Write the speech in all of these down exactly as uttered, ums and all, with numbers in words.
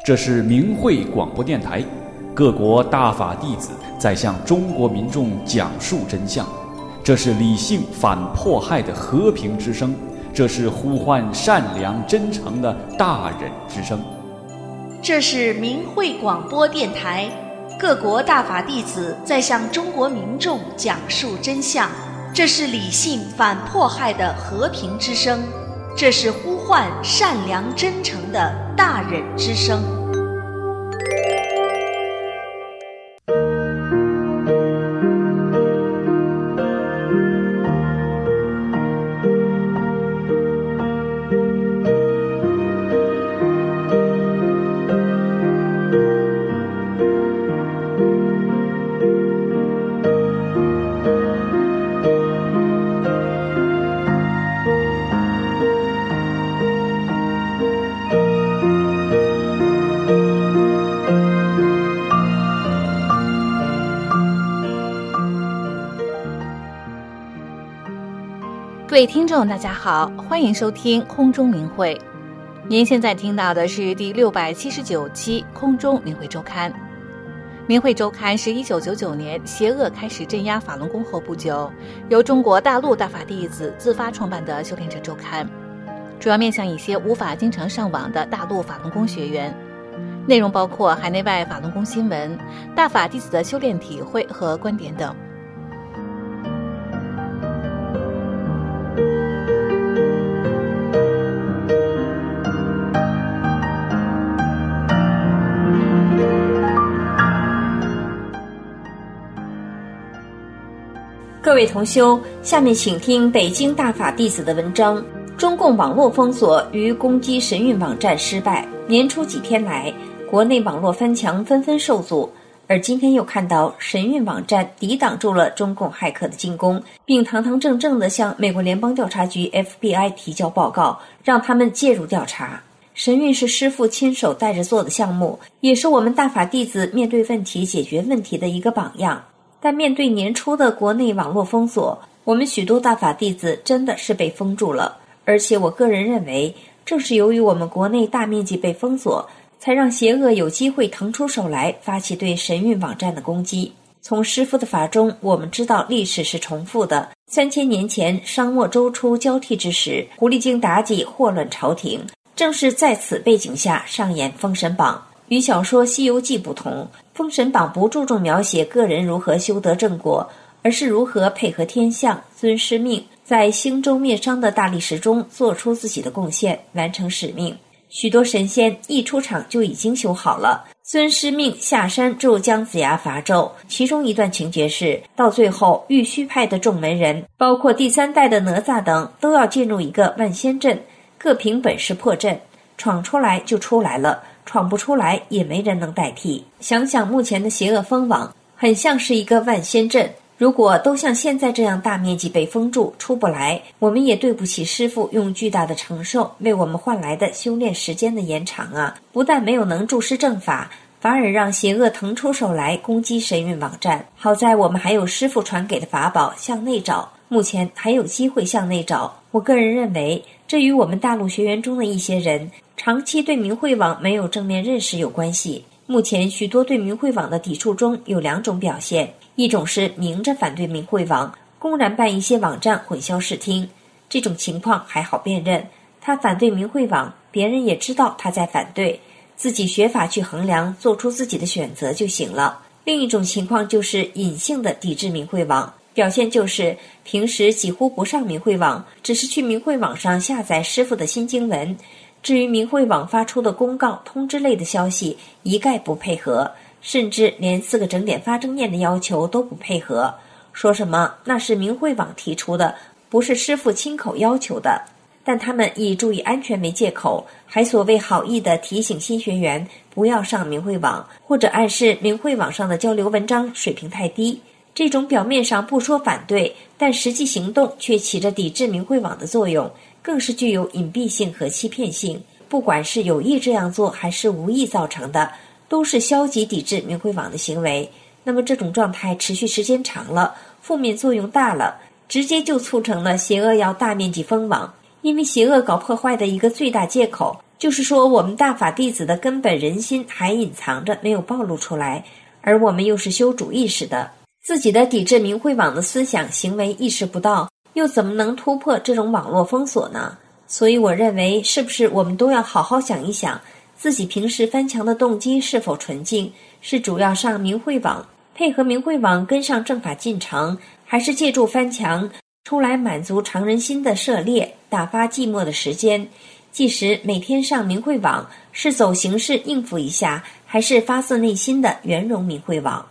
这是明慧广播电台，各国大法弟子在向中国民众讲述真相。这是理性反迫害的和平之声，这是呼唤善良真诚的大忍之声。 这是明慧广播电台，各国大法弟子在向中国民众讲述真相。这是理性反迫害的和平之声，这是呼唤善良真诚的大忍之声。 各位听众大家好，欢迎收听空中明慧。您现在听到的是第六百七十九期空中明慧周刊。明慧周刊是一九九九年邪恶开始镇压法轮功后不久，由中国大陆大法弟子自发创办的修炼者周刊，主要面向一些无法经常上网的大陆法轮功学员。内容包括海内外法轮功新闻、大法弟子的修炼体会和观点等。 各位同修，下面请听北京大法弟子的文章。中共网络封锁与攻击神韵网站失败，年初几天来，国内网络翻墙纷纷受阻，而今天又看到神韵网站抵挡住了中共骇客的进攻，并堂堂正正地向美国联邦调查局 F B I 提交报告，让他们介入调查。神韵是师父亲手带着做的项目，也是我们大法弟子面对问题解决问题的一个榜样。但面对年初的国内网络封锁，我们许多大法弟子真的是被封住了。而且我个人认为，正是由于我们国内大面积被封锁，才让邪恶有机会腾出手来发起对神韵网站的攻击。从师父的法中，我们知道历史是重复的。三千年前商末周初交替之时，狐狸精妲己祸乱朝廷，正是在此背景下上演封神榜。与小说《西游记》不同，封神榜不注重描写个人如何修得正果，而是如何配合天象，遵师命，在兴周灭商的大历史中做出自己的贡献，完成使命。许多神仙一出场就已经修好了，遵师命下山助姜子牙伐纣。其中一段情节是，到最后玉虚派的众门人，包括第三代的哪吒等，都要进入一个万仙阵，各凭本事破阵，闯出来就出来了，闯不出来也没人能代替。想想目前的邪恶封网，很像是一个万仙阵，如果都像现在这样大面积被封住出不来，我们也对不起师父用巨大的承受为我们换来的修炼时间的延长啊！不但没有能助师正法，反而让邪恶腾出手来攻击神韵网站。好在我们还有师父传给的法宝向内找，目前还有机会向内找。我个人认为，这与我们大陆学员中的一些人长期对明慧网没有正面认识有关系。目前许多对明慧网的抵触中有两种表现，一种是明着反对明慧网，公然办一些网站混淆视听，这种情况还好辨认，他反对明慧网，别人也知道他在反对，自己学法去衡量，做出自己的选择就行了。另一种情况就是隐性的抵制明慧网，表现就是平时几乎不上明慧网，只是去明慧网上下载师父的新经文，至于明慧网发出的公告通知类的消息一概不配合，甚至连四个整点发正念的要求都不配合，说什么那是明慧网提出的，不是师父亲口要求的。但他们以注意安全为借口，还所谓好意的提醒新学员不要上明慧网，或者暗示明慧网上的交流文章水平太低。这种表面上不说反对，但实际行动却起着抵制明慧网的作用，更是具有隐蔽性和欺骗性。不管是有意这样做还是无意造成的，都是消极抵制明慧网的行为。那么这种状态持续时间长了，负面作用大了，直接就促成了邪恶要大面积封网。因为邪恶搞破坏的一个最大借口， 就是说我们大法弟子的根本人心还隐藏着没有暴露出来，而我们又是修主意识的，自己的抵制明慧网的思想行为意识不到，又怎么能突破这种网络封锁呢？所以我认为是不是我们都要好好想一想，自己平时翻墙的动机是否纯净，是主要上明慧网配合明慧网跟上正法进程，还是借助翻墙出来满足常人心的涉猎，打发寂寞的时间。即使每天上明慧网是走形式应付一下，还是发自内心的圆融明慧网。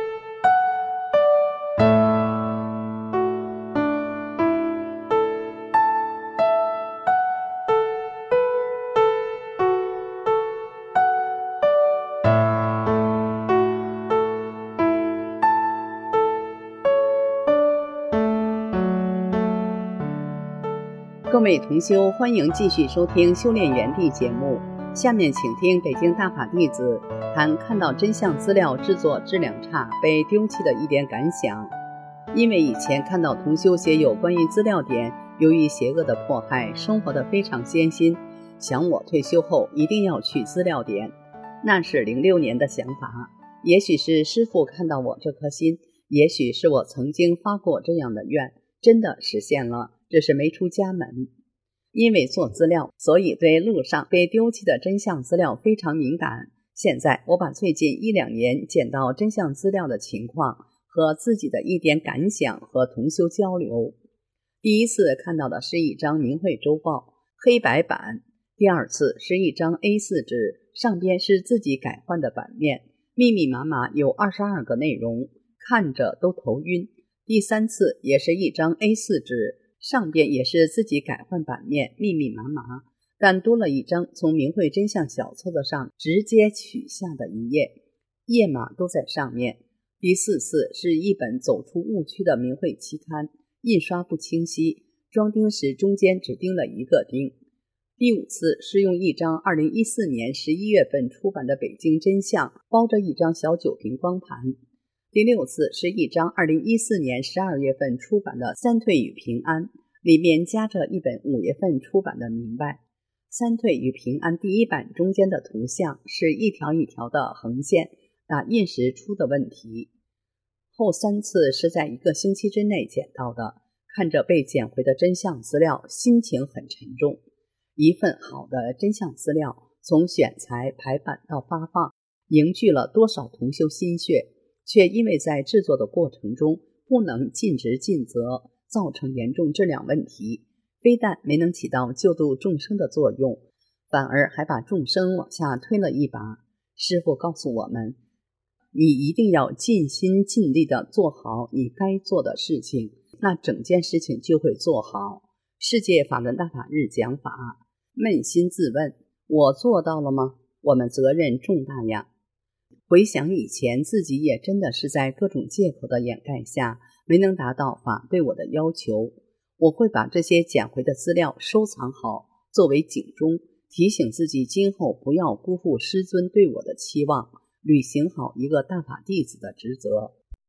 各位同修，欢迎继续收听修炼园地节目。下面请听北京大法弟子谈看到真相资料制作质量差被丢弃的一点感想。因为以前看到同修写有关于资料点由于邪恶的迫害生活得非常艰辛，想我退休后一定要去资料点。那是零六年的想法，也许是师父看到我这颗心，也许是我曾经发过这样的愿，真的实现了，只是没出家门。因为做资料，所以对路上被丢弃的真相资料非常敏感。现在我把最近一两年捡到真相资料的情况和自己的一点感想和同修交流。第一次看到的是一张明慧周报黑白版，第二次是一张 A 四 纸，上边是自己改换的版面，密密麻麻有二十二个内容，看着都头晕。第三次也是一张 A 四 纸，上边也是自己改换版面，密密麻麻，但多了一张从明慧真相小册子上直接取下的一页，页码都在上面。第四次是一本走出误区的明慧期刊，印刷不清晰，装订时中间只钉了一个钉。第五次是用一张二零一四年十一月份出版的北京真相包着一张小酒瓶光盘。第六次是一张二零一四年十二月份出版的三退与平安，里面夹着一本五月份出版的明白。三退与平安第一版中间的图像是一条一条的横线，打印时出的问题。后三次是在一个星期之内捡到的，看着被捡回的真相资料，心情很沉重。一份好的真相资料，从选材排版到发放，凝聚了多少同修心血，却因为在制作的过程中不能尽职尽责，造成严重质量问题，非但没能起到救度众生的作用，反而还把众生往下推了一把。师父告诉我们，你一定要尽心尽力地做好你该做的事情，那整件事情就会做好。世界法轮大法日讲法，扪心自问，我做到了吗？我们责任重大呀。回想以前自己也真的是在各种借口的掩盖下没能达到法对我的要求，我会把这些捡回的资料收藏好，作为警钟，提醒自己今后不要辜负师尊对我的期望，履行好一个大法弟子的职责。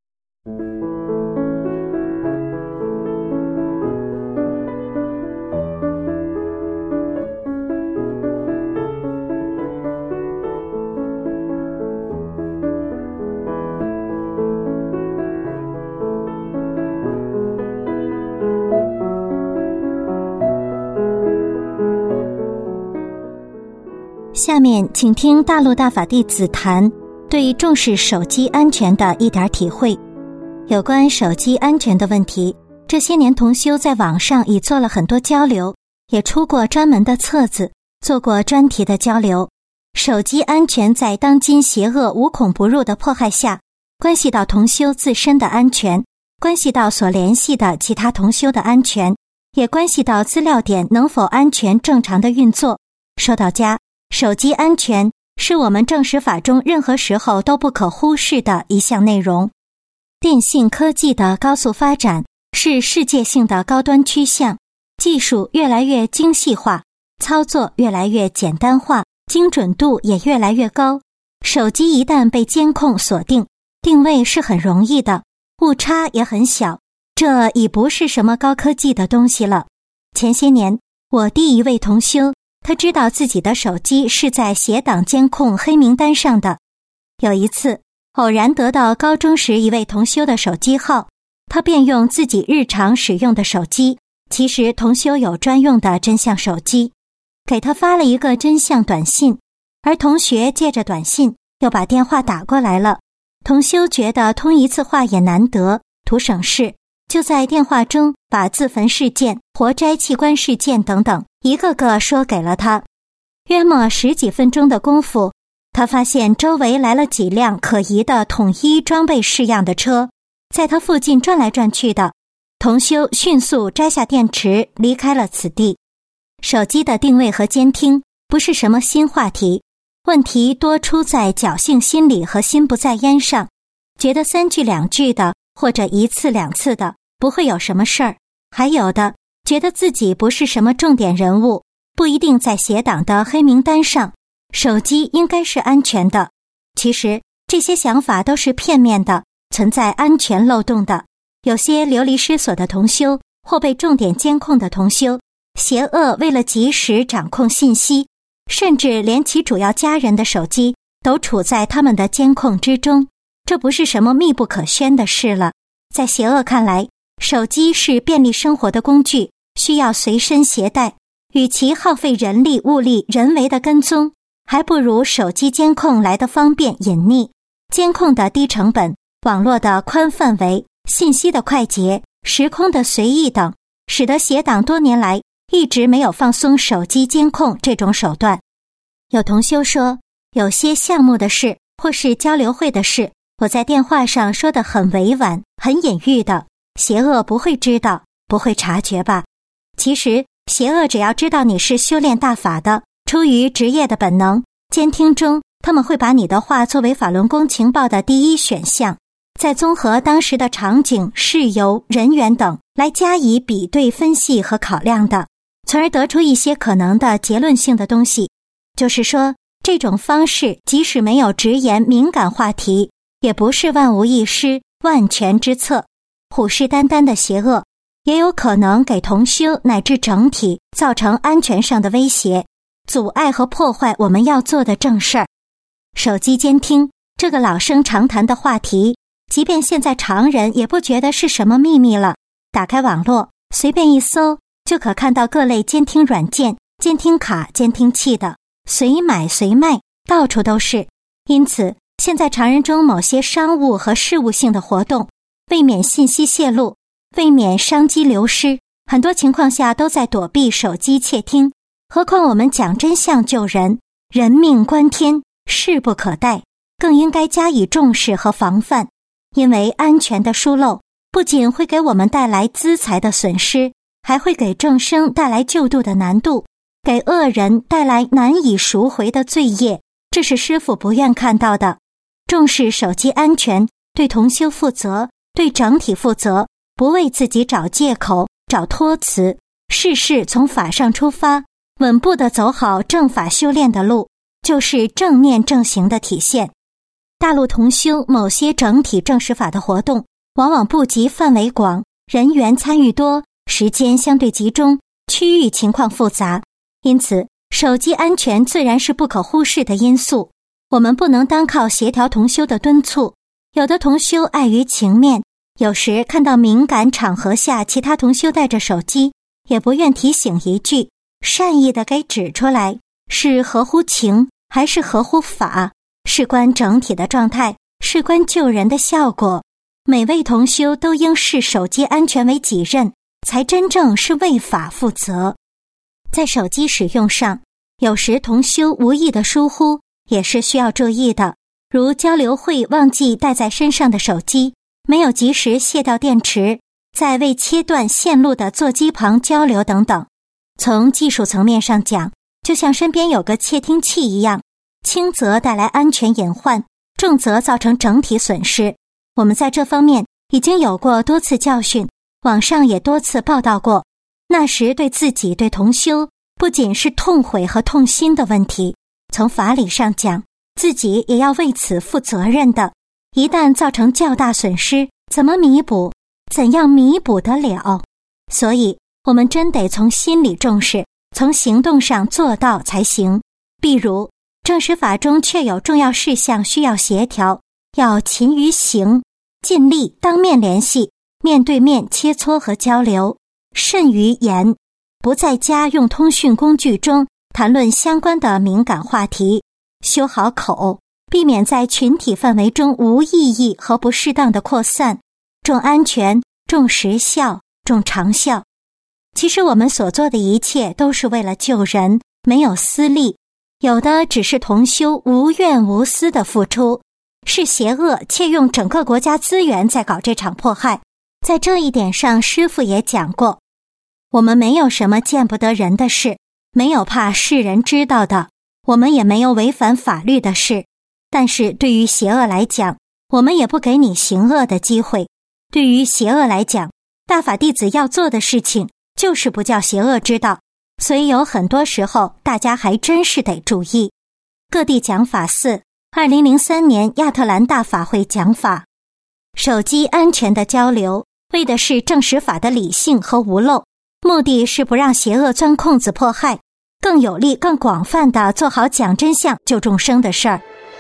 下面请听大陆大法弟子谈对重视手机安全的一点体会。有关手机安全的问题，这些年同修在网上已做了很多交流，也出过专门的册子，做过专题的交流。手机安全在当今邪恶无孔不入的迫害下，关系到同修自身的安全，关系到所联系的其他同修的安全，也关系到资料点能否安全正常的运作。说到家，手机安全是我们正实法中任何时候都不可忽视的一项内容。电信科技的高速发展是世界性的高端趋向，技术越来越精细化，操作越来越简单化，精准度也越来越高。手机一旦被监控锁定，定位是很容易的，误差也很小，这已不是什么高科技的东西了。前些年，我第一位同修他知道自己的手机是在邪党监控黑名单上的。有一次，偶然得到高中时一位同修的手机号，他便用自己日常使用的手机，其实同修有专用的真相手机，给他发了一个真相短信，而同学借着短信又把电话打过来了。同修觉得通一次话也难得，图省事，就在电话中把自焚事件、活摘器官事件等等一个个说给了他。约莫十几分钟的功夫，他发现周围来了几辆可疑的统一装备式样的车，在他附近转来转去的。同修迅速摘下电池，离开了此地。手机的定位和监听不是什么新话题，问题多出在侥幸心理和心不在焉上，觉得三句两句的或者一次两次的不会有什么事儿，还有的觉得自己不是什么重点人物，不一定在邪党的黑名单上，手机应该是安全的。其实这些想法都是片面的，存在安全漏洞的。有些流离失所的同修或被重点监控的同修，邪恶为了及时掌控信息，甚至连其主要家人的手机都处在他们的监控之中，这不是什么密不可宣的事了。在邪恶看来，手机是便利生活的工具，需要随身携带，与其耗费人力物力人为的跟踪，还不如手机监控来得方便隐匿。监控的低成本，网络的宽范围，信息的快捷，时空的随意等，使得邪党多年来一直没有放松手机监控这种手段。有同修说，有些项目的事或是交流会的事，我在电话上说得很委婉，很隐喻的，邪恶不会知道，不会察觉吧？其实邪恶只要知道你是修炼大法的，出于职业的本能，监听中他们会把你的话作为法轮功情报的第一选项，再综合当时的场景、事由、人员等来加以比对分析和考量的，从而得出一些可能的结论性的东西。就是说，这种方式即使没有直言敏感话题，也不是万无一失、万全之策。虎视眈眈的邪恶也有可能给同修乃至整体造成安全上的威胁，阻碍和破坏我们要做的正事儿。手机监听这个老生常谈的话题，即便现在常人也不觉得是什么秘密了。打开网络，随便一搜，就可看到各类监听软件、监听卡、监听器的，随买随卖，到处都是。因此，现在常人中某些商务和事务性的活动，为免信息泄露，为免商机流失，很多情况下都在躲避手机窃听。何况我们讲真相救人，人命关天，势不可待，更应该加以重视和防范。因为安全的疏漏，不仅会给我们带来资财的损失，还会给众生带来救度的难度，给恶人带来难以赎回的罪业，这是师父不愿看到的。重视手机安全，对同修负责，对整体负责，不为自己找借口、找托词，事事从法上出发，稳步地走好正法修炼的路，就是正念正行的体现。大陆同修某些整体正实法的活动，往往不及范围广，人员参与多，时间相对集中，区域情况复杂，因此手机安全自然是不可忽视的因素。我们不能单靠协调同修的敦促，有的同修碍于情面，有时看到敏感场合下其他同修带着手机，也不愿提醒一句，善意的给指出来，是合乎情还是合乎法，事关整体的状态，事关救人的效果。每位同修都应视手机安全为己任，才真正是为法负责。在手机使用上，有时同修无意的疏忽也是需要注意的，如交流会忘记带在身上的手机，没有及时卸掉电池，在未切断线路的座机旁交流等等。从技术层面上讲，就像身边有个窃听器一样，轻则带来安全隐患，重则造成整体损失。我们在这方面已经有过多次教训，网上也多次报道过。那时对自己对同修不仅是痛悔和痛心的问题，从法理上讲，自己也要为此负责任的。一旦造成较大损失，怎么弥补？怎样弥补得了？所以我们真得从心理重视， 从行动上做到才行。比如政史法中确有重要事项需要协调，要勤于行，尽力当面联系，面对面切磋和交流，慎于言，不在家用通讯工具中谈论相关的敏感话题，修好口，避免在群体范围中无意义和不适当的扩散，重安全，重实效，重长效。其实我们所做的一切都是为了救人，没有私利，有的只是同修无怨无私的付出，是邪恶窃用整个国家资源在搞这场迫害。在这一点上，师父也讲过，我们没有什么见不得人的事，没有怕世人知道的，我们也没有违反法律的事。但是对于邪恶来讲，我们也不给你行恶的机会。对于邪恶来讲，大法弟子要做的事情就是不叫邪恶知道，所以有很多时候大家还真是得注意。各地讲法寺二零零三年亚特兰大法会讲法，手机安全的交流，为的是证实法的理性和无漏，目的是不让邪恶钻空子迫害，更有力更广泛地做好讲真相救众生的事儿。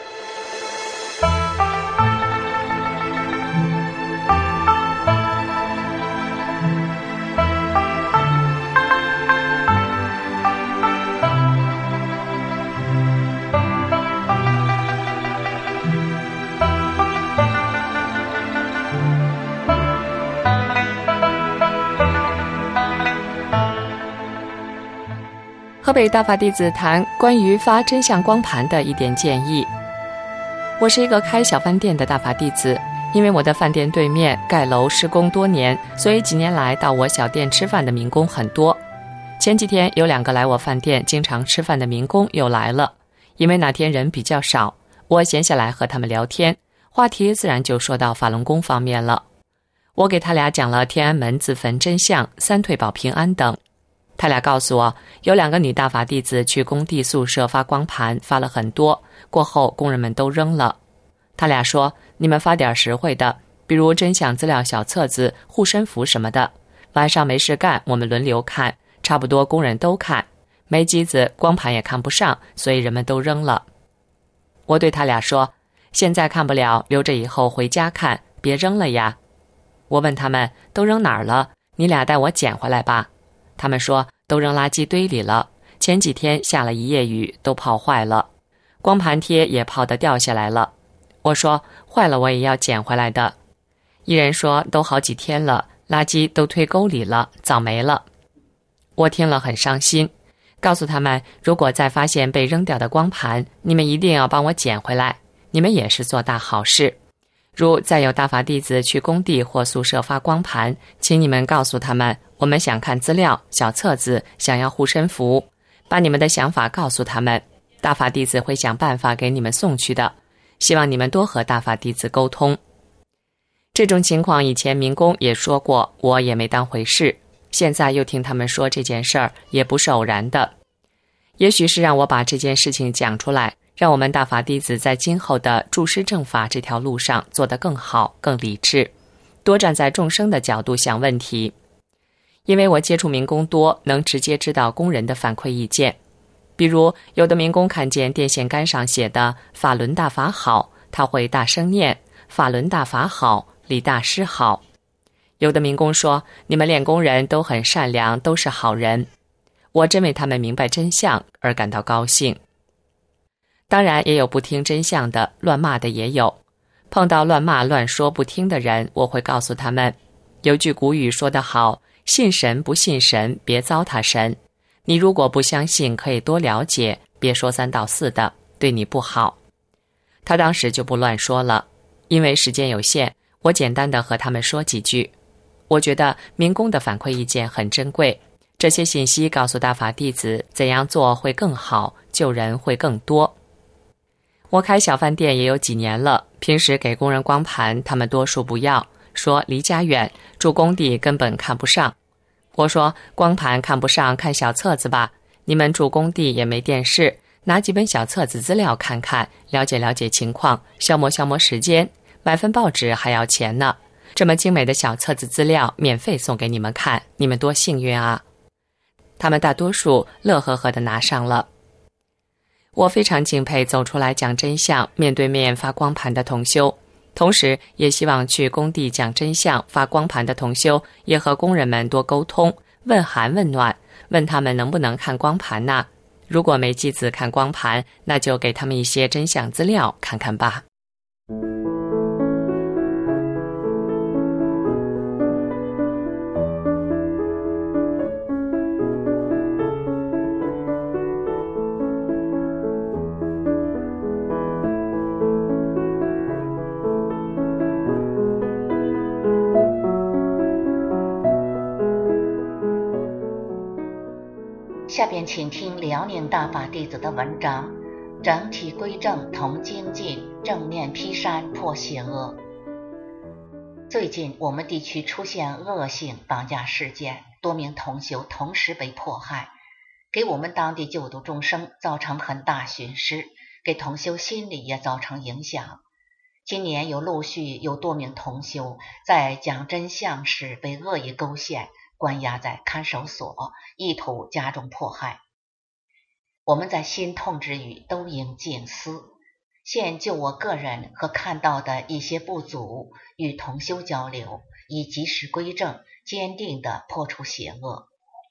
河北大法弟子谈关于发真相光盘的一点建议。我是一个开小饭店的大法弟子，因为我的饭店对面盖楼施工多年，所以几年来到我小店吃饭的民工很多。前几天有两个来我饭店经常吃饭的民工又来了，因为那天人比较少，我闲下来和他们聊天，话题自然就说到法轮功方面了。我给他俩讲了天安门自焚真相、三退保平安等。他俩告诉我，有两个女大法弟子去工地宿舍发光盘，发了很多，过后工人们都扔了。他俩说，你们发点实惠的，比如真相资料小册子、护身符什么的，晚上没事干，我们轮流看，差不多工人都看，没机子，光盘也看不上，所以人们都扔了。我对他俩说，现在看不了，留着以后回家看，别扔了呀。我问他们都扔哪儿了，你俩带我捡回来吧。他们说都扔垃圾堆里了，前几天下了一夜雨，都泡坏了，光盘贴也泡得掉下来了。我说坏了我也要捡回来的。一人说都好几天了，垃圾都推沟里了，早没了。我听了很伤心，告诉他们，如果再发现被扔掉的光盘，你们一定要帮我捡回来，你们也是做大好事。如再有大法弟子去工地或宿舍发光盘，请你们告诉他们，我们想看资料、小册子，想要护身符，把你们的想法告诉他们，大法弟子会想办法给你们送去的。希望你们多和大法弟子沟通。这种情况以前民工也说过，我也没当回事，现在又听他们说这件事儿，也不是偶然的。也许是让我把这件事情讲出来，让我们大法弟子在今后的助师正法这条路上做得更好、更理智，多站在众生的角度想问题。因为我接触民工多，能直接知道工人的反馈意见。比如有的民工看见电线杆上写的法轮大法好，他会大声念法轮大法好，李大师好。有的民工说，你们练功人都很善良，都是好人。我真为他们明白真相而感到高兴。当然也有不听真相的，乱骂的也有。碰到乱骂乱说不听的人，我会告诉他们，有句古语说得好，信神不信神，别糟蹋神。你如果不相信，可以多了解，别说三道四的，对你不好。他当时就不乱说了，因为时间有限，我简单的和他们说几句。我觉得民工的反馈意见很珍贵，这些信息告诉大法弟子怎样做会更好，救人会更多。我开小饭店也有几年了，平时给工人光盘，他们多数不要，说离家远，住工地根本看不上。我说光盘看不上，看小册子吧，你们住工地也没电视，拿几本小册子资料看看，了解了解情况，消磨消磨时间，买份报纸还要钱呢。这么精美的小册子资料免费送给你们看，你们多幸运啊。 他们大多数乐呵呵地拿上了。我非常敬佩走出来讲真相、面对面发光盘的同修，同时也希望去工地讲真相、发光盘的同修也和工人们多沟通，问寒问暖，问他们能不能看光盘呢？如果没机子看光盘，那就给他们一些真相资料看看吧。 下边请听辽宁大法弟子的文章，整体归正同精进，正面劈山破邪恶。最近我们地区出现恶性绑架事件，多名同修同时被迫害，给我们当地救度众生造成很大损失，给同修心理也造成影响。今年有陆续有多名同修在讲真相时被恶意勾线，关押在看守所，意图加重迫害。我们在心痛之余都应静思，现就我个人和看到的一些不足，与同修交流，以及时归正，坚定地破除邪恶。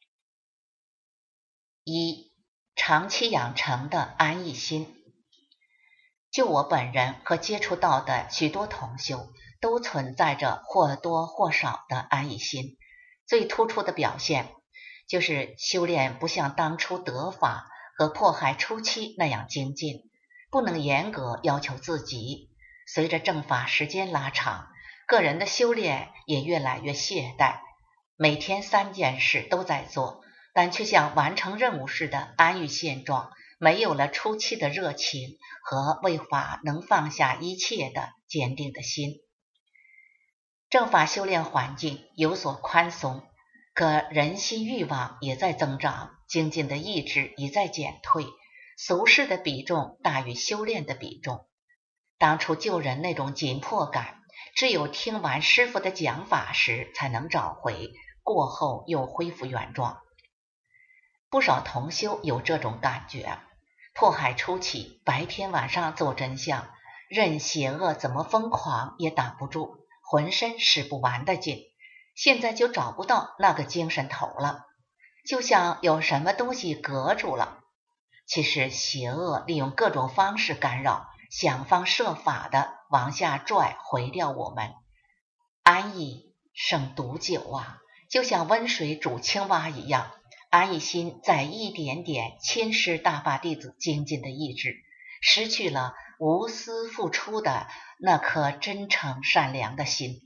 一、长期养成的安逸心。就我本人和接触到的许多同修，都存在着或多或少的安逸心。最突出的表现就是修炼不像当初得法和迫害初期那样精进，不能严格要求自己。随着正法时间拉长，个人的修炼也越来越懈怠，每天三件事都在做，但却像完成任务似的安于现状，没有了初期的热情和为法能放下一切的坚定的心。正法修炼环境有所宽松，可人心欲望也在增长，精进的意志也在减退，俗世的比重大于修炼的比重。当初救人那种紧迫感，只有听完师父的讲法时才能找回，过后又恢复原状。不少同修有这种感觉，迫害初期白天晚上做真相，任邪恶怎么疯狂也挡不住，浑身使不完的劲，现在就找不到那个精神头了，就像有什么东西隔住了。其实邪恶利用各种方式干扰，想方设法的往下拽毁掉我们。安逸胜毒酒啊，就像温水煮青蛙一样，安逸心在一点点侵蚀大法弟子精进的意志，失去了无私付出的那颗真诚善良的心。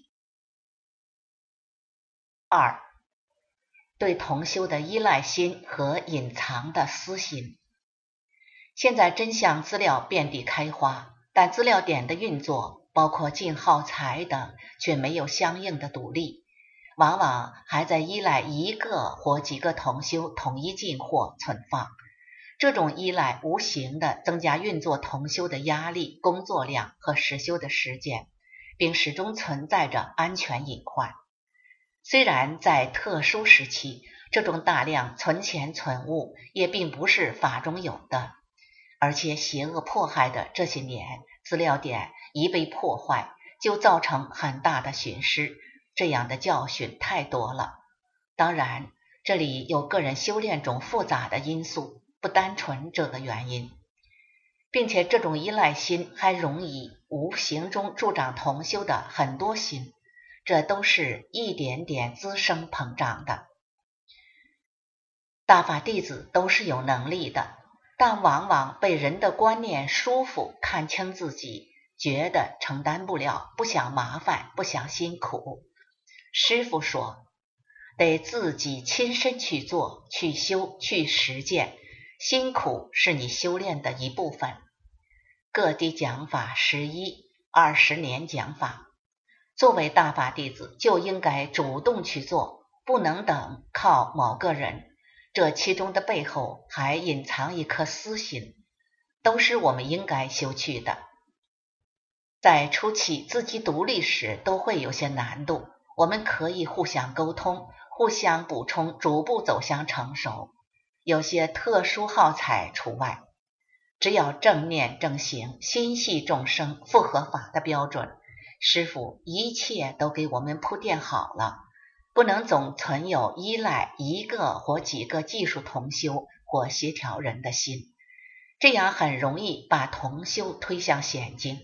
二、对同修的依赖心和隐藏的私心。现在真相资料遍地开花，但资料点的运作，包括进耗材等，却没有相应的独立，往往还在依赖一个或几个同修统一进货存放。这种依赖无形地增加运作同修的压力、工作量和实修的时间，并始终存在着安全隐患。虽然在特殊时期，这种大量存钱存物也并不是法中有的，而且邪恶迫害的这些年，资料点一被破坏，就造成很大的损失，这样的教训太多了。当然，这里有个人修炼中复杂的因素，不单纯这个原因，并且这种依赖心还容易无形中助长同修的很多心，这都是一点点滋生膨胀的。大法弟子都是有能力的，但往往被人的观念束缚，看清自己，觉得承担不了，不想麻烦，不想辛苦。师父说，得自己亲身去做，去修，去实践，辛苦是你修炼的一部分。各地讲法十一、二十年讲法，作为大法弟子就应该主动去做，不能等靠某个人。这其中的背后还隐藏一颗私心，都是我们应该修去的。在初期自己独立时都会有些难度，我们可以互相沟通， 互相补充，逐步走向成熟，有些特殊耗材除外。只要正念正行，心系众生，符合法的标准，师父一切都给我们铺垫好了，不能总存有依赖一个或几个技术同修或协调人的心，这样很容易把同修推向险境。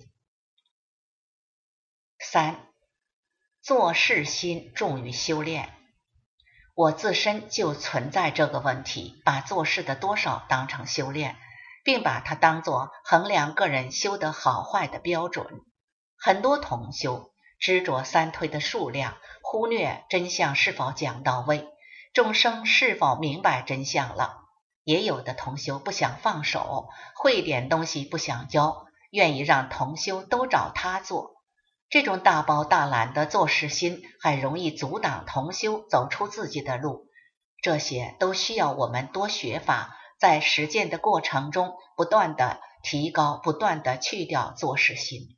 三、做事心重于修炼。我自身就存在这个问题，把做事的多少当成修炼，并把它当作衡量个人修得好坏的标准。很多同修执着三推的数量，忽略真相是否讲到位，众生是否明白真相了。也有的同修不想放手，会点东西不想教，愿意让同修都找他做。这种大包大揽的做事心很容易阻挡同修走出自己的路，这些都需要我们多学法，在实践的过程中不断的提高，不断的去掉做事心。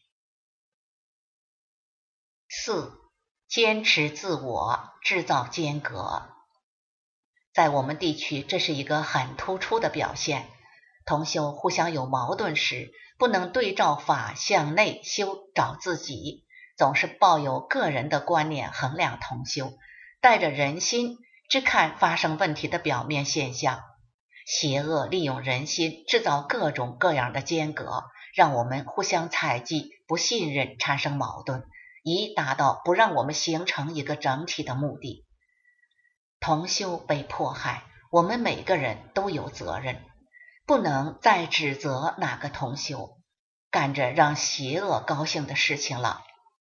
四、坚持自我，制造间隔。在我们地区，这是一个很突出的表现。同修互相有矛盾时，不能对照法向内修找自己，总是抱有个人的观念衡量同修，带着人心只看发生问题的表面现象。邪恶利用人心制造各种各样的间隔，让我们互相猜忌、不信任，产生矛盾，以达到不让我们形成一个整体的目的。同修被迫害，我们每个人都有责任，不能再指责哪个同修干着让邪恶高兴的事情了。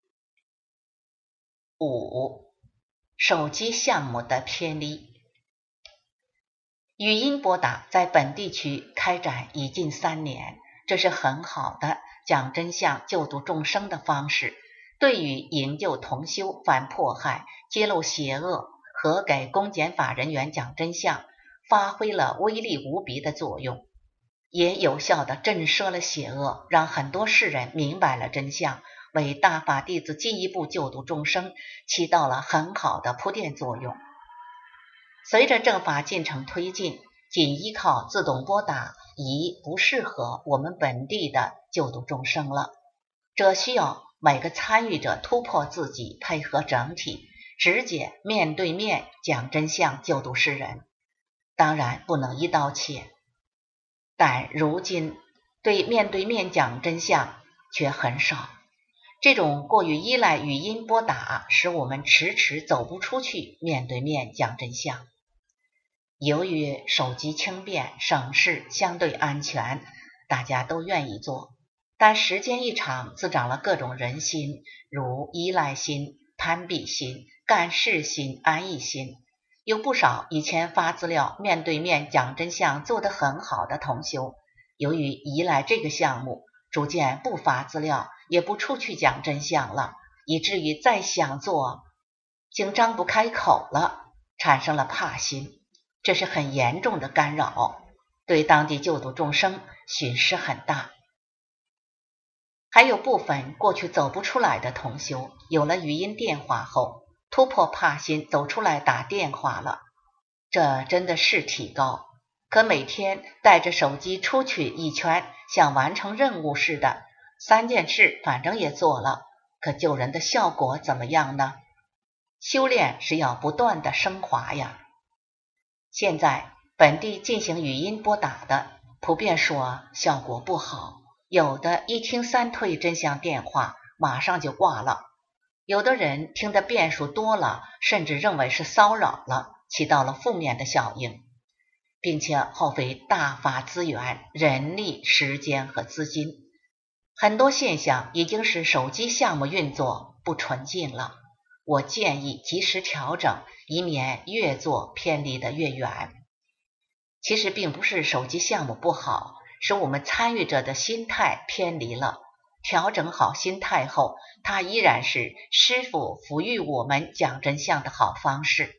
五、手机项目的偏离。语音拨打在本地区开展已近三年，这是很好的讲真相、救度众生的方式，对于营救同修、反迫害、揭露邪恶和给公检法人员讲真相，发挥了威力无比的作用，也有效地震慑了邪恶，让很多世人明白了真相，为大法弟子进一步救度众生起到了很好的铺垫作用。随着正法进程推进，仅依靠自动拨打已不适合我们本地的救度众生了，这需要每个参与者突破自己，配合整体，直接面对面讲真相，救度世人。当然不能一刀切，但如今对面对面讲真相却很少。这种过于依赖语音拨打，使我们迟迟走不出去面对面讲真相。由于手机轻便、省事、相对安全，大家都愿意做，但时间一长，滋长了各种人心，如依赖心、攀比心、干事心、安逸心。有不少以前发资料面对面讲真相做得很好的同修，由于依赖这个项目，逐渐不发资料，也不出去讲真相了，以至于再想做竟张不开口了，产生了怕心。这是很严重的干扰，对当地救度众生损失很大。还有部分过去走不出来的同修，有了语音电话后，突破怕心，走出来打电话了，这真的是提高。可每天带着手机出去一圈，像完成任务似的，三件事反正也做了，可救人的效果怎么样呢？修炼是要不断的升华呀。现在本地进行语音拨打的，普遍说效果不好，有的一听三退真相电话马上就挂了，有的人听的遍数多了，甚至认为是骚扰了，起到了负面的效应，并且耗费大发资源、人力、时间和资金。很多现象已经是手机项目运作不纯净了，我建议及时调整，以免越做偏离得越远。其实并不是手机项目不好，是我们参与者的心态偏离了。调整好心态后，它依然是师父抚育我们讲真相的好方式。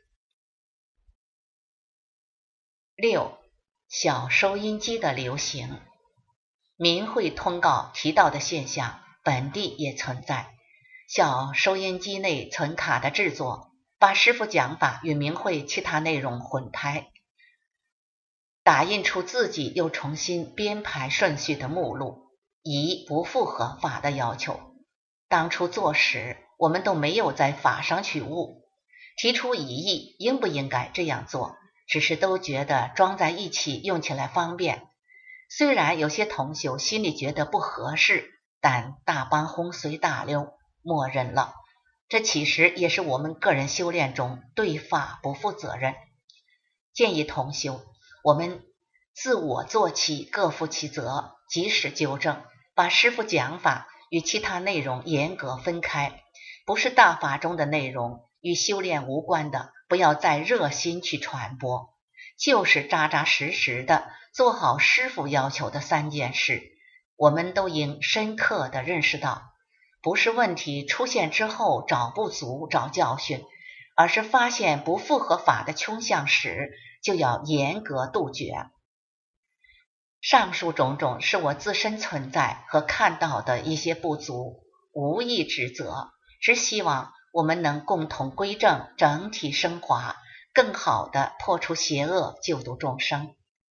六、小收音机的流行。民会通告提到的现象，本地也存在。小收音机内存卡的制作， 把师父讲法与明慧其他内容混胎，打印出自己又重新编排顺序的目录，以不符合法的要求。当初做时，我们都没有在法上取悟，提出疑义应不应该这样做，只是都觉得装在一起用起来方便。虽然有些同修心里觉得不合适，但大帮轰随大流，默认了。这其实也是我们个人修炼中对法不负责任。建议同修，我们自我做起，各负其责，及时纠正，把师父讲法与其他内容严格分开，不是大法中的内容，与修炼无关的，不要再热心去传播，就是扎扎实实的做好师父要求的三件事。我们都应深刻地认识到，不是问题出现之后找不足找教训，而是发现不符合法的倾向时，就要严格杜绝。上述种种是我自身存在和看到的一些不足，无意指责，只希望我们能共同归正，整体升华，更好地破除邪恶，救度众生。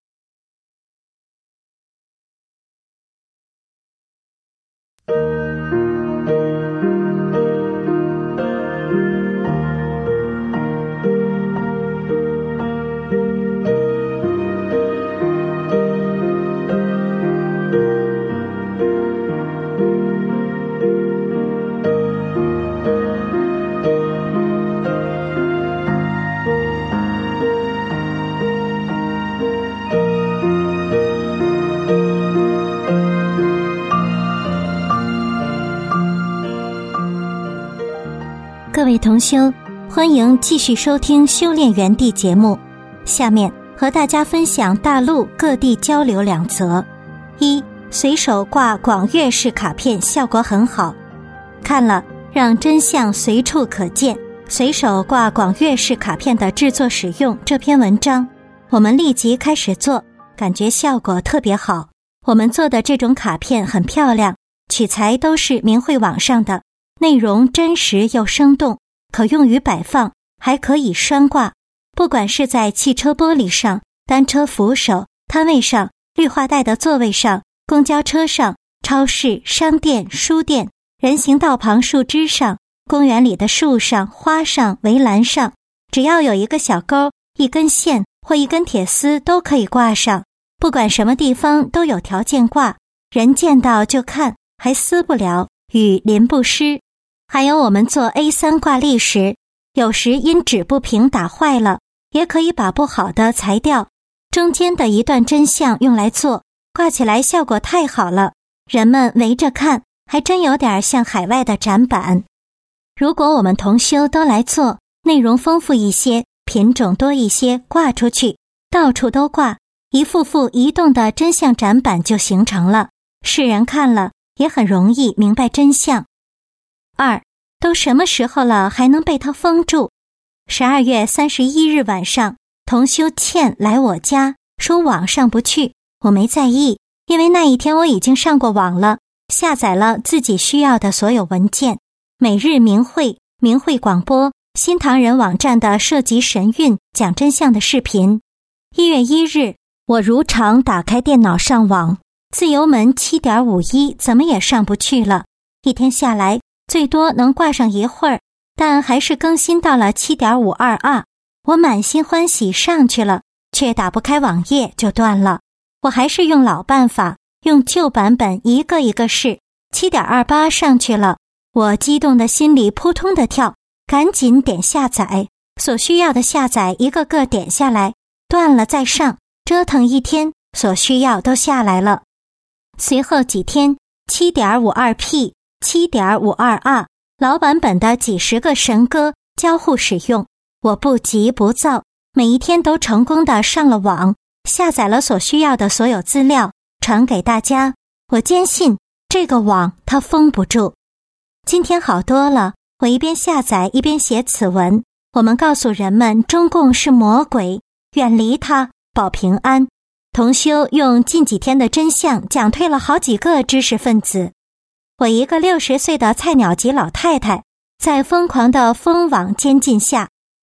各位同修，欢迎继续收听修炼园地节目。下面和大家分享大陆各地交流两则。一，随手挂广乐式卡片效果很好，看了让真相随处可见，随手挂广乐式卡片的制作使用这篇文章，我们立即开始做，感觉效果特别好。我们做的这种卡片很漂亮，取材都是明慧网上的，内容真实又生动，可用于摆放，还可以拴挂。不管是在汽车玻璃上、单车扶手、摊位上、绿化带的座位上、公交车上、超市、商店、书店、人行道旁树枝上、公园里的树上、花上、围栏上，只要有一个小钩、一根线或一根铁丝都可以挂上，不管什么地方都有条件挂，人见到就看，还撕不了，雨淋不湿。还有我们做 A 三 挂历时，有时因纸不平打坏了，也可以把不好的裁掉，中间的一段真相用来做，挂起来效果太好了，人们围着看，还真有点像海外的展板。如果我们同修都来做，内容丰富一些，品种多一些，挂出去，到处都挂，一幅幅移动的真相展板就形成了，世人看了也很容易明白真相。二，都什么时候了还能被他封住？十二月三十一日晚上，同修倩来我家，说网上不去，我没在意，因为那一天我已经上过网了，下载了自己需要的所有文件，每日明慧、明慧广播、新唐人网站的涉及神韵、讲真相的视频。一月一日，我如常打开电脑上网，自由门 七点五一 怎么也上不去了，一天下来最多能挂上一会儿，但还是更新到了 七点五二 啊！我满心欢喜上去了，却打不开网页就断了。我还是用老办法，用旧版本一个一个试， 七点二八 上去了，我激动的心里扑通的跳，赶紧点下载，所需要的下载一个个点下来，断了再上，折腾一天，所需要都下来了。随后几天 七点五二 P、七点五二 R 老版本的几十个神歌交互使用，我不急不躁，每一天都成功的上了网，下载了所需要的所有资料，传给大家。我坚信这个网它封不住。今天好多了，我一边下载一边写此文，我们告诉人们中共是魔鬼，远离它，保平安。同修用近几天的真相讲退了好几个知识分子。我一个六十岁的菜鸟级老太太，在疯狂的封网监禁下，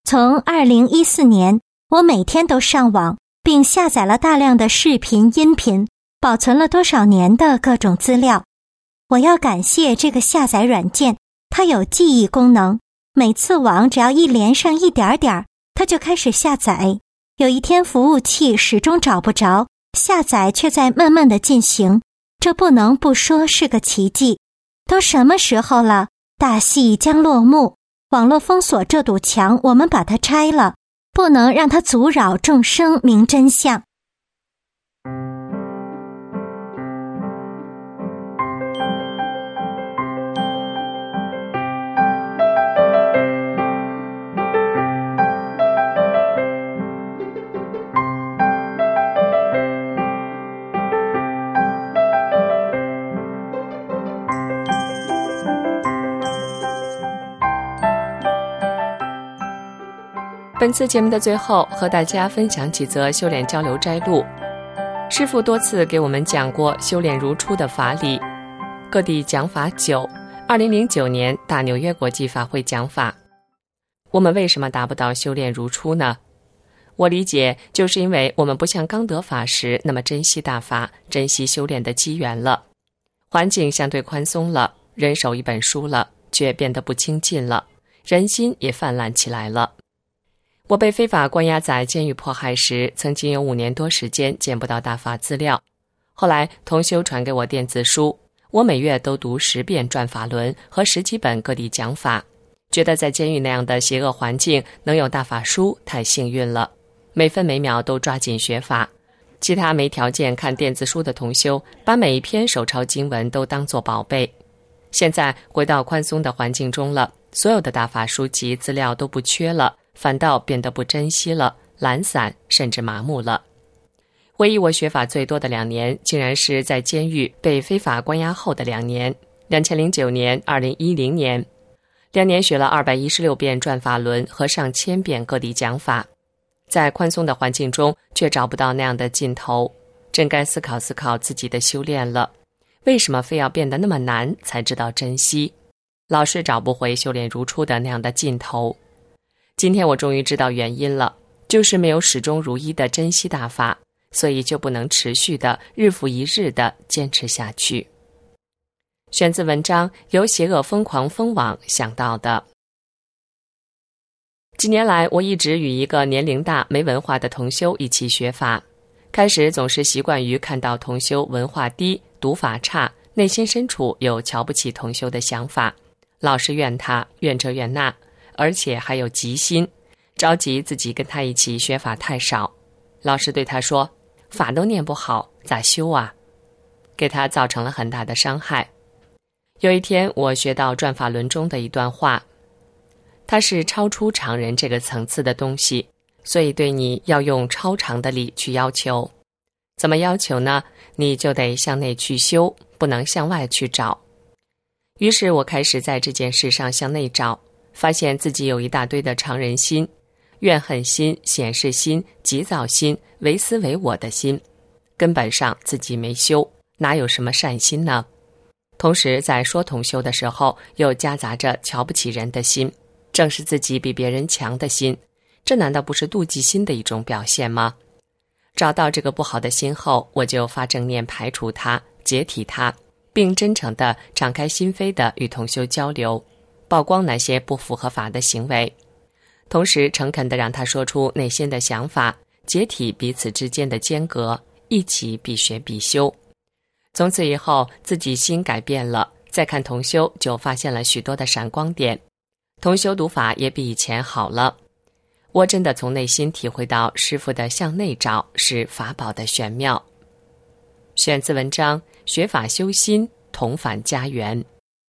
从二零一四年，我每天都上网，并下载了大量的视频、音频，保存了多少年的各种资料。我要感谢这个下载软件，它有记忆功能，每次网只要一连上一点点，它就开始下载。有一天服务器始终找不着，下载却在慢慢的进行，这不能不说是个奇迹。都什么时候了，大戏将落幕，网络封锁这堵墙我们把它拆了，不能让它阻扰众生明真相。 本次节目的最后，和大家分享几则修炼交流摘录。师父多次给我们讲过修炼如初的法理，各地讲法九，二零零九年大纽约国际法会讲法。我们为什么达不到修炼如初呢？我理解，就是因为我们不像刚得法时那么珍惜大法，珍惜修炼的机缘了。环境相对宽松了，人手一本书了，却变得不清近了，人心也泛滥起来了。我被非法关押在监狱迫害时，曾经有五年多时间见不到大法资料。后来同修传给我电子书，我每月都读十遍转法轮和十几本各地讲法，觉得在监狱那样的邪恶环境能有大法书太幸运了，每分每秒都抓紧学法。其他没条件看电子书的同修，把每一篇手抄经文都当作宝贝。现在回到宽松的环境中了，所有的大法书籍资料都不缺了，反倒变得不珍惜了，懒散，甚至麻木了。唯一我学法最多的两年，竟然是在监狱被非法关押后的两年，二零零九年、二零一零年，两年学了二百一十六遍转法轮和上千遍各地讲法。在宽松的环境中，却找不到那样的尽头，真该思考思考自己的修炼了。为什么非要变得那么难才知道珍惜？老是找不回修炼如初的那样的尽头。今天我终于知道原因了，就是没有始终如一的珍惜大法，所以就不能持续的日复一日的坚持下去。选自文章由邪恶疯狂封网想到的。几年来，我一直与一个年龄大没文化的同修一起学法，开始总是习惯于看到同修文化低、读法差，内心深处有瞧不起同修的想法，老是怨他，怨这怨那，而且还有急心，着急自己跟他一起学法太少，老是对他说，法都念不好，咋修啊？给他造成了很大的伤害。有一天，我学到转法轮中的一段话，它是超出常人这个层次的东西，所以对你要用超常的力去要求。怎么要求呢？你就得向内去修，不能向外去找。于是我开始在这件事上向内找，发现自己有一大堆的常人心，怨恨心、显示心、急躁心、唯私唯我的心，根本上自己没修，哪有什么善心呢？同时在说同修的时候，又夹杂着瞧不起人的心，正是自己比别人强的心，这难道不是妒忌心的一种表现吗？找到这个不好的心后，我就发正念排除它，解体它，并真诚地敞开心扉地与同修交流，曝光那些不符合法的行为，同时诚恳地让他说出内心的想法，解体彼此之间的间隔，一起必学必修。从此以后，自己心改变了，再看同修就发现了许多的闪光点，同修读法也比以前好了。我真的从内心体会到师父的向内找是法宝的玄妙。选自文章学法修心，同返家园。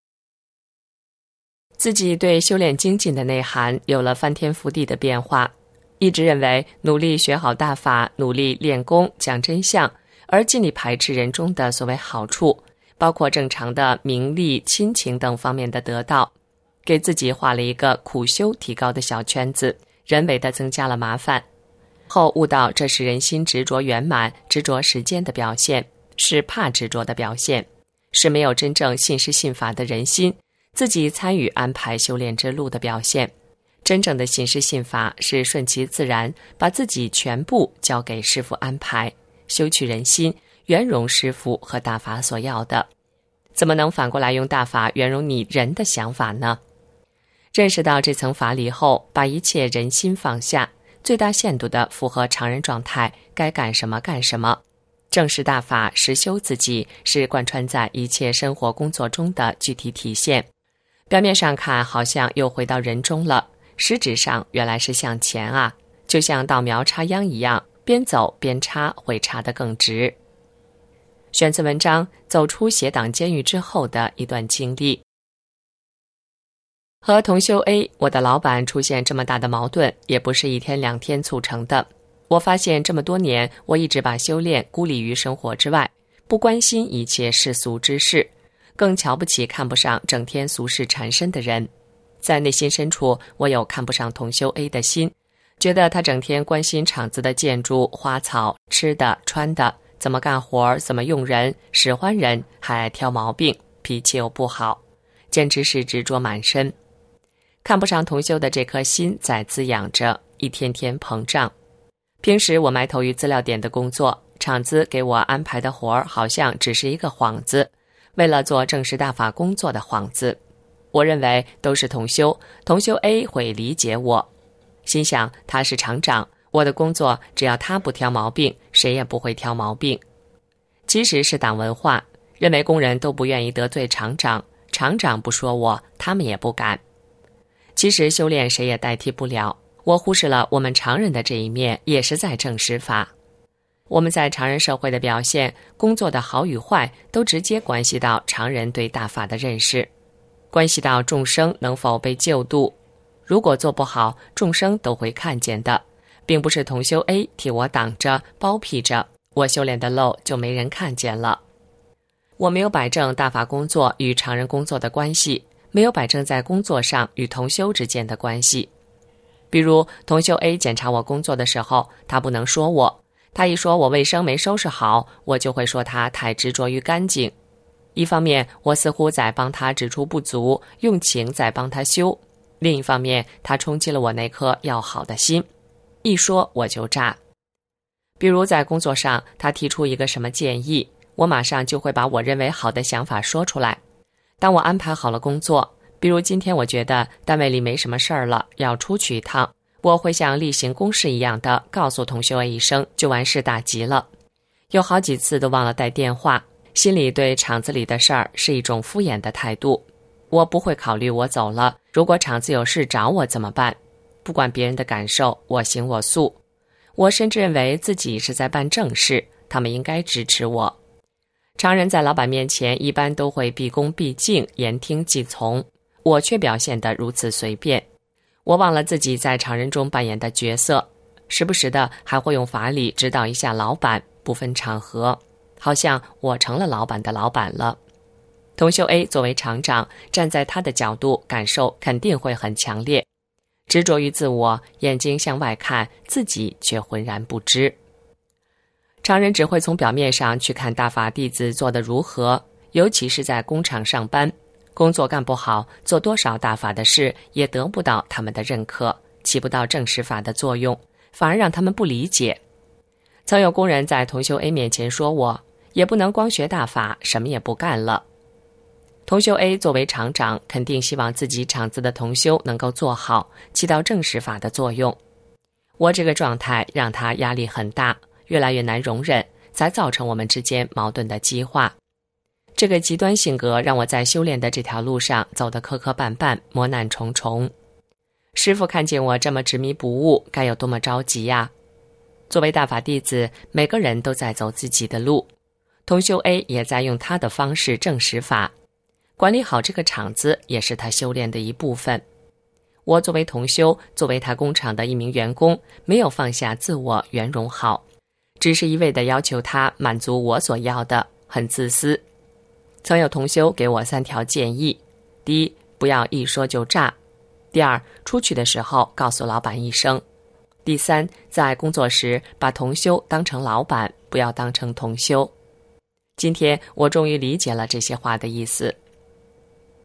自己对修炼精进的内涵有了翻天覆地的变化，一直认为努力学好大法，努力练功讲真相，而尽力排斥人中的所谓好处，包括正常的名利、亲情等方面的得到，给自己画了一个苦修提高的小圈子，人为的增加了麻烦。后悟到这是人心执着圆满、执着时间的表现，是怕执着的表现，是没有真正信师信法的人心，自己参与安排修炼之路的表现。 真正的信师信法是顺其自然，把自己全部交给师父安排，修去人心，圆融师父和大法所要的。怎么能反过来用大法圆融你人的想法呢？认识到这层法理后，把一切人心放下，最大限度地符合常人状态，该干什么干什么。正视大法，实修自己，是贯穿在一切生活工作中的具体体现。表面上看好像又回到人中了，实质上原来是向前啊，就像稻苗插秧一样，边走边插，会插得更直。选自文章《走出邪党监狱之后的一段经历》。和同修 A， 我的老板出现这么大的矛盾，也不是一天两天促成的。我发现这么多年，我一直把修炼孤立于生活之外，不关心一切世俗之事，更瞧不起看不上整天俗事缠身的人。在内心深处，我有看不上同修 A 的心，觉得他整天关心厂子的建筑、花草、吃的、穿的，怎么干活、怎么用人，使唤人，还爱挑毛病，脾气又不好，简直是执着满身。看不上同修的这颗心在滋养着，一天天膨胀。平时我埋头于资料点的工作，厂子给我安排的活儿好像只是一个幌子，为了做正式大法工作的幌子。我认为都是同修，同修 A 会理解我，心想他是厂长，我的工作只要他不挑毛病，谁也不会挑毛病。其实是党文化，认为工人都不愿意得罪厂长，厂长不说我，他们也不敢。其实修炼谁也代替不了，我忽视了我们常人的这一面，也是在正视法。我们在常人社会的表现，工作的好与坏，都直接关系到常人对大法的认识，关系到众生能否被救度。如果做不好，众生都会看见的，并不是同修 A 替我挡着包庇着，我修炼的漏就没人看见了。我没有摆正大法工作与常人工作的关系，没有摆正在工作上与同修之间的关系。比如同修 A 检查我工作的时候，他不能说我，他一说我卫生没收拾好，我就会说他太执着于干净。一方面我似乎在帮他指出不足，用情在帮他修，另一方面他冲击了我那颗要好的心，一说我就炸。比如在工作上，他提出一个什么建议，我马上就会把我认为好的想法说出来。当我安排好了工作，比如今天我觉得单位里没什么事儿了，要出去一趟，我会像例行公事一样的告诉同修 A 一声，就完事大吉了。有好几次都忘了带电话，心里对厂子里的事儿是一种敷衍的态度。我不会考虑我走了，如果厂子有事找我怎么办？不管别人的感受，我行我素。我甚至认为自己是在办正事，他们应该支持我。常人在老板面前一般都会毕恭毕敬，言听计从，我却表现得如此随便。我忘了自己在常人中扮演的角色，时不时的还会用法理指导一下老板，不分场合，好像我成了老板的老板了。同修 A 作为厂长，站在他的角度感受肯定会很强烈，执着于自我，眼睛向外看，自己却浑然不知。常人只会从表面上去看大法弟子做得如何，尤其是在工厂上班，工作干不好，做多少大法的事也得不到他们的认可，起不到正实法的作用，反而让他们不理解。曾有工人在同修 A 面前说我，也不能光学大法，什么也不干了。同修 A 作为厂长，肯定希望自己厂子的同修能够做好，起到正实法的作用。我这个状态让他压力很大，越来越难容忍，才造成我们之间矛盾的激化。这个极端性格让我在修炼的这条路上走得磕磕绊绊，磨难重重。师父看见我这么执迷不悟，该有多么着急呀！作为大法弟子，每个人都在走自己的路，同修 A 也在用他的方式正实法，管理好这个场子也是他修炼的一部分。我作为同修，作为他工厂的一名员工，没有放下自我圆融好，只是一味地要求他满足我所要的，很自私。曾有同修给我三条建议：第一，不要一说就炸；第二，出去的时候告诉老板一声；第三，在工作时把同修当成老板，不要当成同修。今天我终于理解了这些话的意思。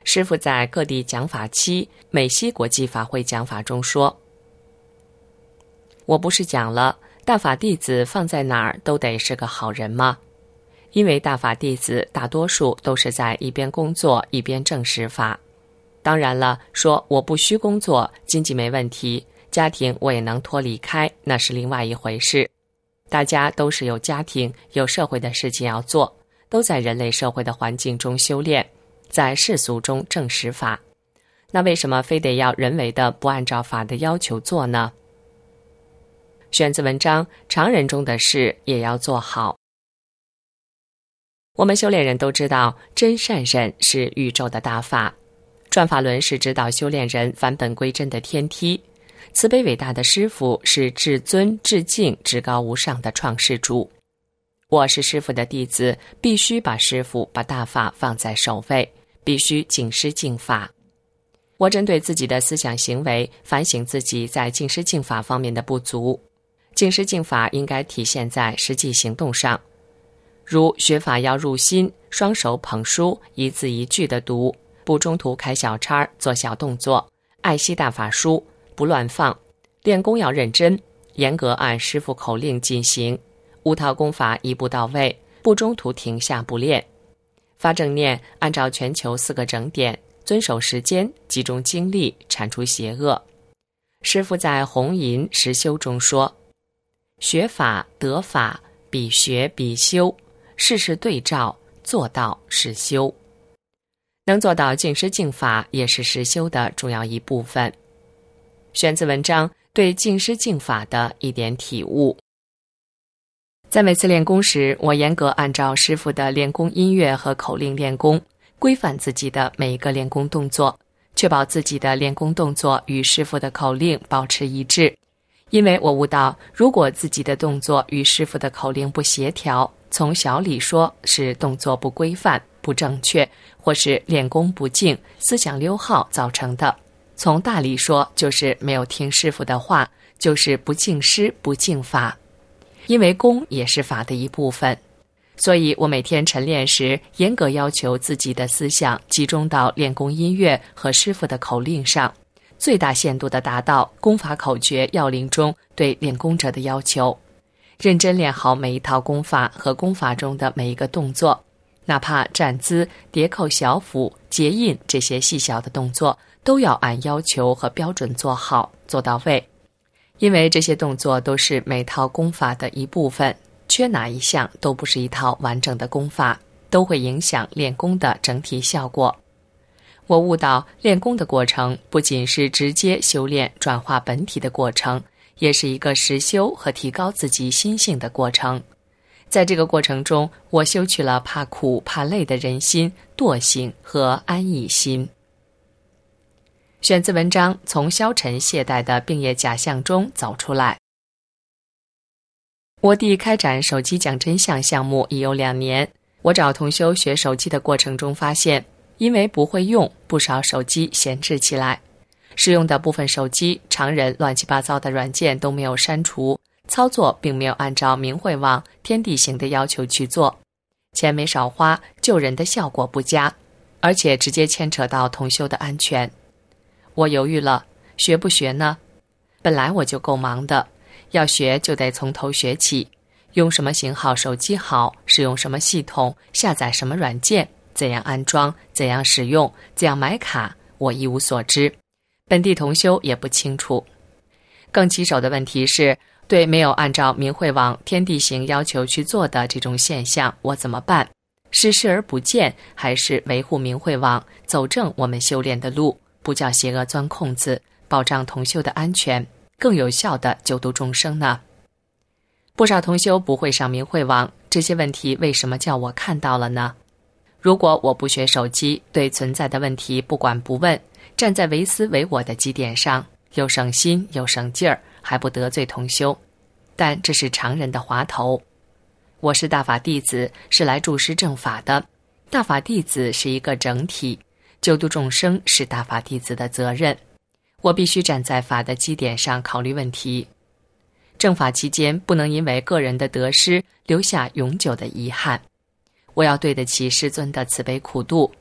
师父在各地讲法期美西国际法会讲法中说，我不是讲了大法弟子放在哪儿都得是个好人吗？因为大法弟子大多数都是在一边工作一边证实法。当然了，说我不需工作，经济没问题，家庭我也能脱离开，那是另外一回事。大家都是有家庭有社会的事情要做，都在人类社会的环境中修炼，在世俗中证实法，那为什么非得要人为的不按照法的要求做呢？选自文章，常人中的事也要做好。我们修炼人都知道，真善忍是宇宙的大法，转法轮是指导修炼人返本归真的天梯，慈悲伟大的师父是至尊至敬至高无上的创世主。我是师父的弟子，必须把师父把大法放在首位，必须敬师敬法。我针对自己的思想行为反省自己在敬师敬法方面的不足，敬师敬法应该体现在实际行动上，如学法要入心，双手捧书，一字一句的读，不中途开小差做小动作，爱惜大法书，不乱放。练功要认真，严格按师父口令进行，五套功法一步到位，不中途停下不练。发正念，按照全球四个整点，遵守时间，集中精力，铲除邪恶。师父在红银实修中说，学法得法，比学比修，事事对照，做到是修。能做到敬师敬法也是实修的重要一部分。选自文章对敬师敬法的一点体悟。在每次练功时，我严格按照师父的练功音乐和口令练功，规范自己的每一个练功动作，确保自己的练功动作与师父的口令保持一致。因为我悟到，如果自己的动作与师父的口令不协调，从小理说是动作不规范、不正确，或是练功不敬、思想溜号造成的；从大理说就是没有听师父的话，就是不敬师、不敬法。因为功也是法的一部分，所以我每天晨练时严格要求自己的思想集中到练功音乐和师父的口令上，最大限度地达到功法口诀要领中对练功者的要求，认真练好每一套功法和功法中的每一个动作，哪怕站姿、叠扣小腹、结印这些细小的动作，都要按要求和标准做好，做到位。因为这些动作都是每套功法的一部分，缺哪一项都不是一套完整的功法，都会影响练功的整体效果。我悟到，练功的过程不仅是直接修炼转化本体的过程，也是一个实修和提高自己心性的过程。在这个过程中，我修取了怕苦怕累的人心、惰性和安逸心。选自文章，从消沉懈怠的病业假象中走出来。我弟开展手机讲真相项目已有两年，我找同修学手机的过程中发现，因为不会用，不少手机闲置起来，使用的部分手机常人乱七八糟的软件都没有删除，操作并没有按照明慧网、天地行的要求去做，钱没少花，救人的效果不佳，而且直接牵扯到同修的安全。我犹豫了，学不学呢？本来我就够忙的，要学就得从头学起，用什么型号手机好，使用什么系统，下载什么软件，怎样安装，怎样使用，怎样买卡，我一无所知，本地同修也不清楚。更棘手的问题是，对没有按照明慧网、天地行要求去做的这种现象，我怎么办？是视而不见，还是维护明慧网，走正我们修炼的路，不叫邪恶钻空子，保障同修的安全，更有效地救度众生呢？不少同修不会上明慧网，这些问题为什么叫我看到了呢？如果我不学手机，对存在的问题不管不问，站在唯私唯我的基点上，又省心又省劲儿，还不得罪同修，但这是常人的滑头。我是大法弟子，是来助师正法的，大法弟子是一个整体，救度众生是大法弟子的责任，我必须站在法的基点上考虑问题。正法期间不能因为个人的得失留下永久的遗憾，我要对得起师尊的慈悲苦度，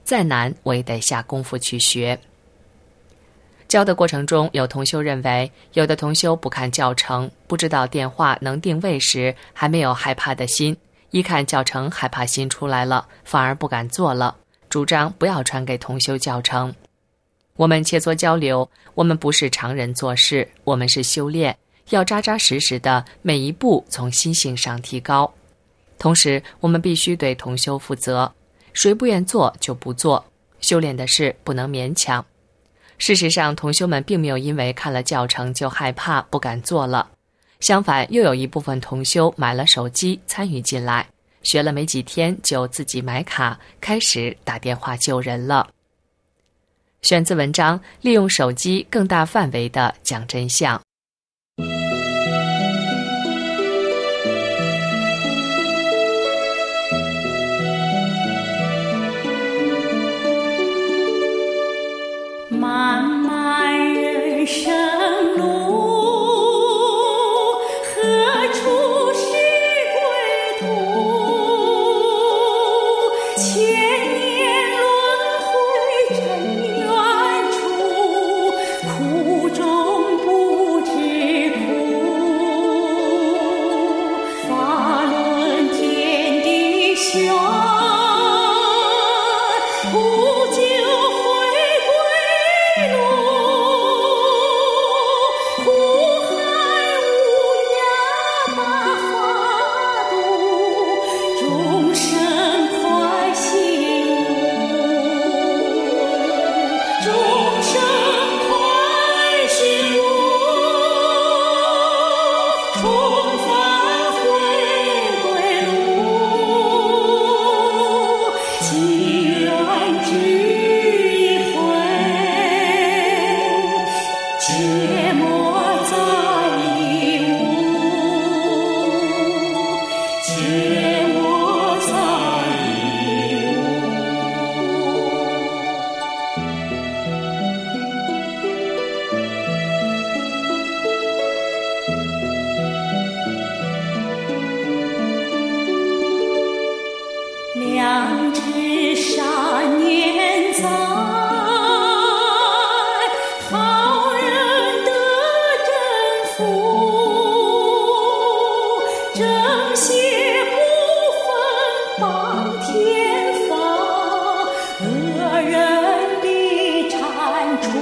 再难我也得下功夫去学。教的过程中，有同修认为，有的同修不看教程，不知道电话能定位时，还没有害怕的心，一看教程害怕心出来了，反而不敢做了，主张不要传给同修教程。我们切磋交流，我们不是常人做事，我们是修炼，要扎扎实实的每一步从心性上提高。同时我们必须对同修负责，谁不愿做就不做，修炼的事不能勉强。事实上，同修们并没有因为看了教程就害怕不敢做了，相反，又有一部分同修买了手机参与进来，学了没几天就自己买卡，开始打电话救人了。选自文章《利用手机更大范围地讲真相》。 漫漫人生路，何处是归途？千年轮回真远处，苦中不知苦。法轮天地玄，不久良知善念在，好人得真福，正邪不分当天发，恶人必铲除。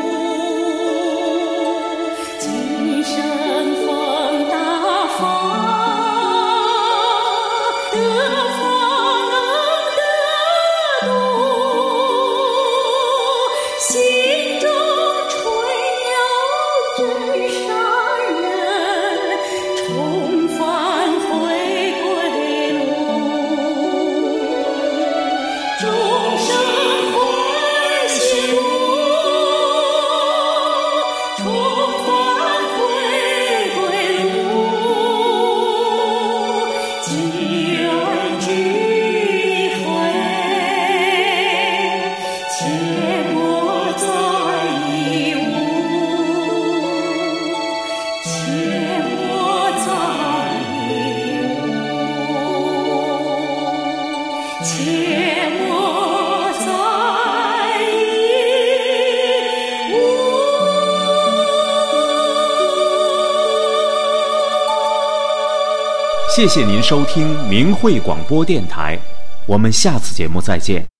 今生逢大法，得法心中垂了真善人，重返回归路，众生欢喜路，重返回归路，积缘聚一回，切莫再一无，切莫再一无，切莫再一无。 谢谢您收听明慧广播电台，我们下次节目再见。